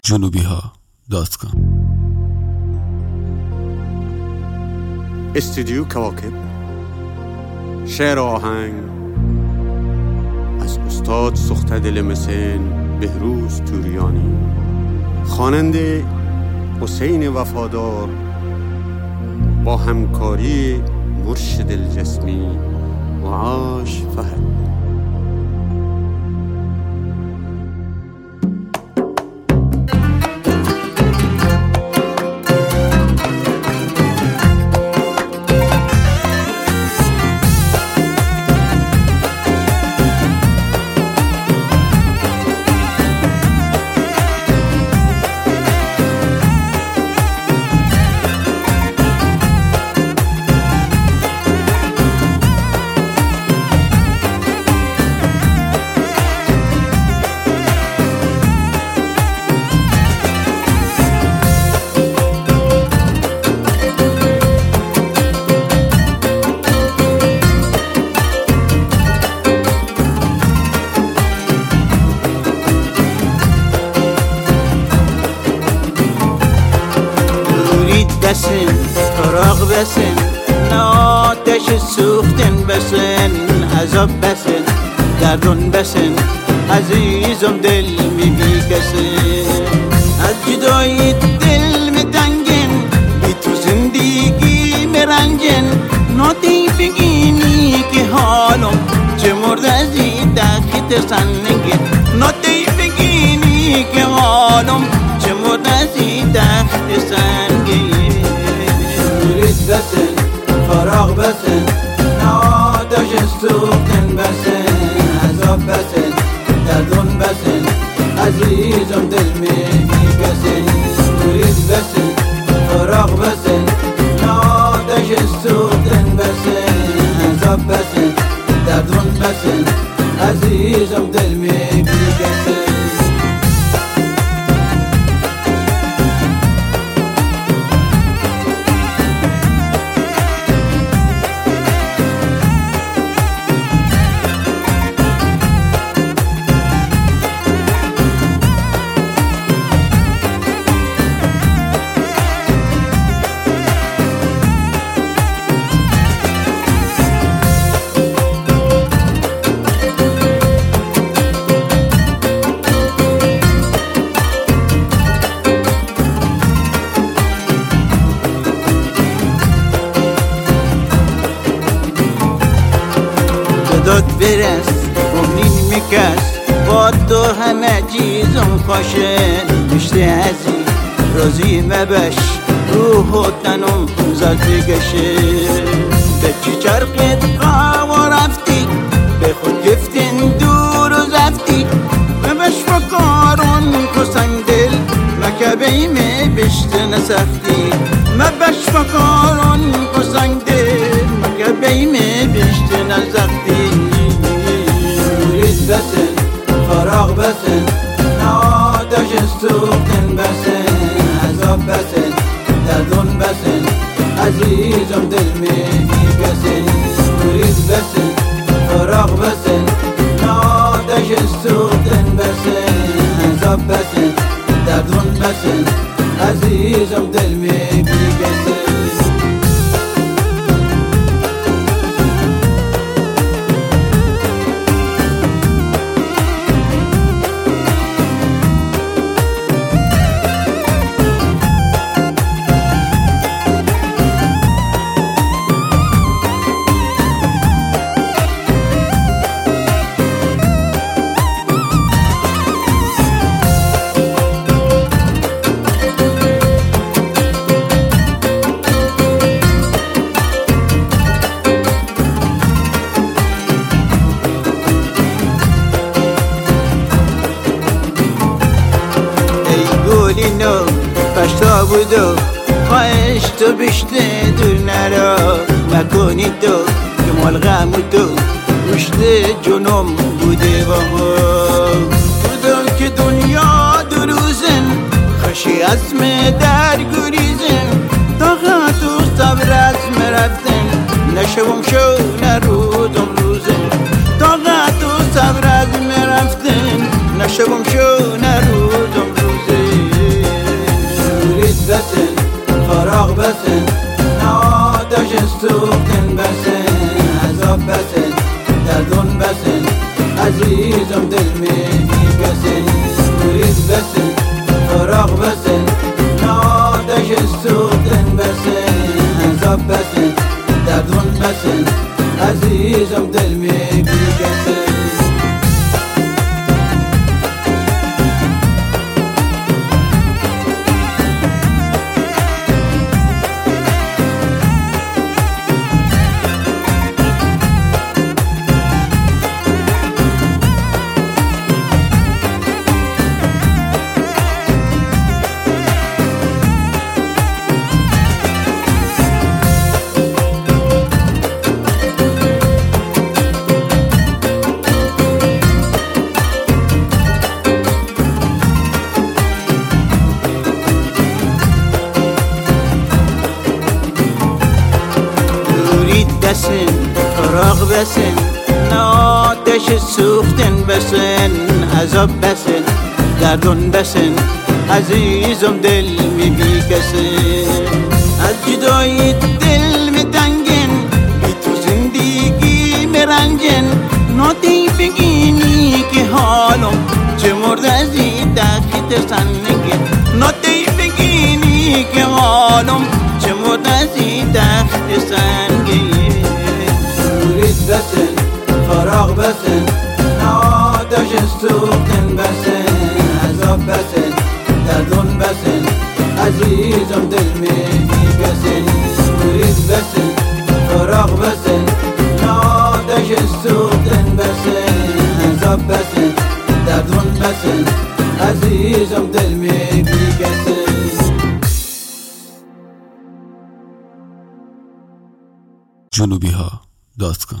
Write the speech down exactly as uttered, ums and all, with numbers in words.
جنوبی ها دات کام. استودیو کواکب، شعر و آهنگ از استاد سختدل مسن بهروز توریانی، خواننده حسین وفادار با همکاری مرشد الجسمی معاش فهد. بسن فراغ بسن ناتش سوختن بسن عذاب بسن دردون بسن عزیزم دل می بی کسن از جدایی دل می تنگن بی تو زندگی می رنجن ناتی بگینی که حالم چه مرد از این دخیت سنگن ناتی بگینی که حالم چه مرد از این دخیت سنگن بسن فراغ بسن ناداش سوختن بسن عذاب بسن دردون بسن عزیزم دل می کسن مرید بسن فراغ بسن ناداش سوختن بسن عذاب بسن دردون بسن عزیزم دل می کسن داد برس امنین میکس با تو همه چیزم خوشه مشته ازی رازی مبش روح و تنم زد بگشه به چی چرقت قوا رفتی به خود گفتین دور و زفتی مبش فکارون کسنگ دل مکبه می بشت نسختی مبش فکارون کسنگ دل مکبه می بشت نسختی بسن فراغ بسن ناداش سوختن بسن عذاب بسن دردون بسن عزیزم دل می کسن مرید بسن فراغ بسن ناداش سوختن بسن عذاب بسن دردون بسن عزیزم دل می کسن پشتا بودو خواهش تو بشته دور نرا مکنی تو جمال غم تو پشته جنوم بوده با ما بودم که دنیا دو روزن خوشی عزم در گریزن طاقت و صبر عزم رفتن نشوم شو نرودم روزن طاقت و صبر عزم رفتن نشوم شو نرودم روزن عزیزم دل میکسن مرید بسن فراغ بسن نادش سوختن بسن عذاب بسن دردون بسن عزیزم دل میکسن بسن فراغ بسن ناتش سوختن بسن عذاب بسن دردون بسن عزیزم دل می بیکسن از جدایی دل می تنگن بی تو زندگی می رنجن ناتی بگینی که حالم چه مرد از این دخیت سنگن ناتی بگینی که حالم چه مرد از این دخیت سنگن بسن فراغ بسن نادش سوختن بسن عذاب بسن دردون بسن عزیزم دل میکسن مرید بسن فراغ بسن نادش سوختن بسن عذاب بسن دردون بسن عزیزم دل میکسن جنوبی ها دات کام